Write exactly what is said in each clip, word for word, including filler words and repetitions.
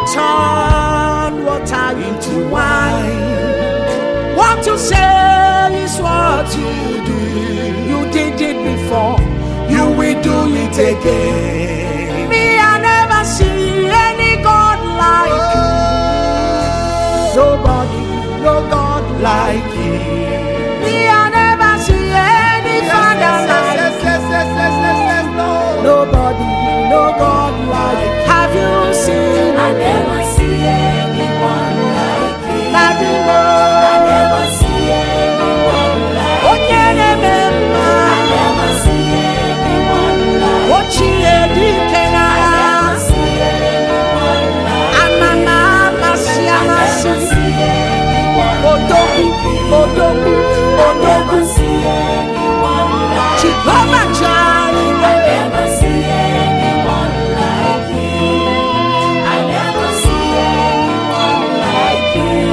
turn water into wine. What you say is what you do. You did it before, you will do it again. Me, I never see any God like you. Nobody, no God like you. Me, I never see any Father like you. Nobody, no God like you. Have you seen? I never see anyone like you. Like you. I never see anyone like you. I never see anyone like you. what she did can I I never see anyone like you. and my mama see I and I never see see anyone Odogu, like you. Odogu, I never Odogu, see anyone like you. Jehovah I Jireh. never see anyone like you. I never see anyone like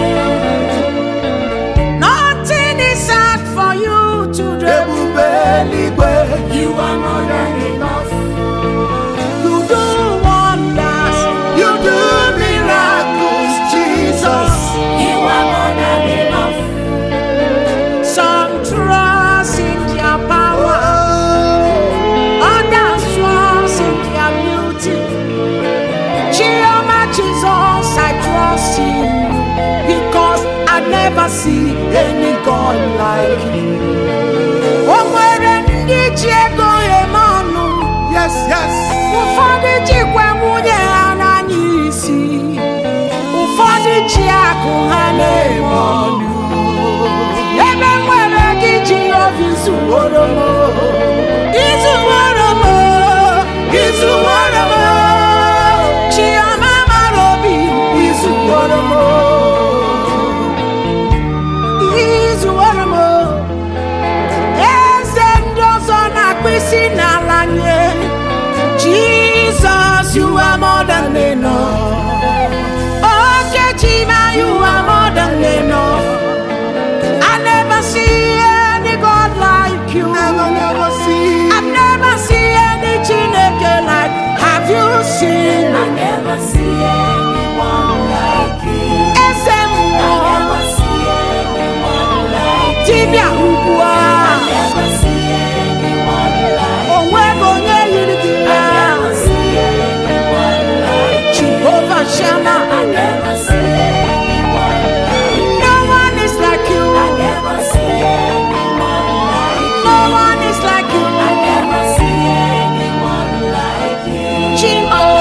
you. Nothing is hard for you to do. You are more than enough. You do wonders, you do miracles, Jesus. You are more than enough. Some trust in their power, others trust in their beauty. Jehovah Jesus, I trust you because I never see any God like you. Oh, where did you go, Emmanuel? Yes, yes. Ụfọdụ jikwa nwunye ha n'anya isi, ụfọdụ ji akụ ha na-eme ọnụ. Ebe nwere gị Jehova izuworo m, izuworo m, izuworo m. Chioma mara obi, izuworo m, izuworo m. Eze ndị ọzọ na-akpụ isi n'ala nye. Jesus, you are more than enough. Oh, Jejima, you are more than enough. I never see any God like you. Never, never see. I've never seen any Chineke like. Have you seen? I never see anyone like you. I Ezemo, never see anyone like you. Tibia I Ubua, never see anyone like you. Onwego nye I yirikira. never see anyone like you. Jehovah Shammah, I never see anyone like you. no one is like you. I never see anyone like you. No one is like you. I never see anyone like you. Jehovah.